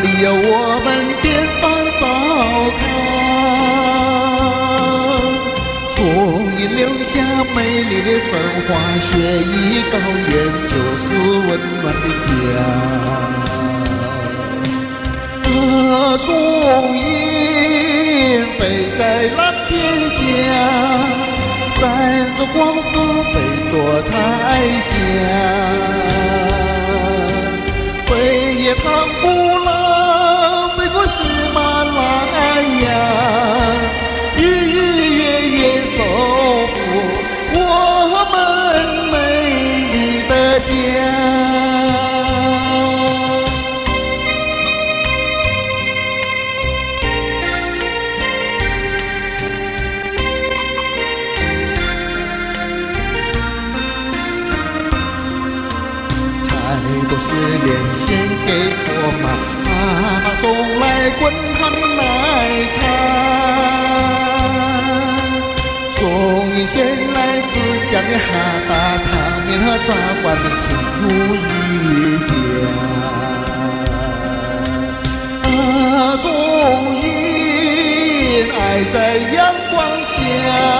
里我们边放烧烤，所以留下美丽的神话，雪域高原就是温暖的家。松鹰飞在蓝天下，闪着光华飞过彩霞，飞越唐古拉，飞过喜马拉雅，日日月月守护我们美丽的家。太多雪莲献给我妈，妈妈送来滚烫的奶茶。送一些来自乡的哈达汤面和炸灌面，亲如一家。送一爱在阳光下。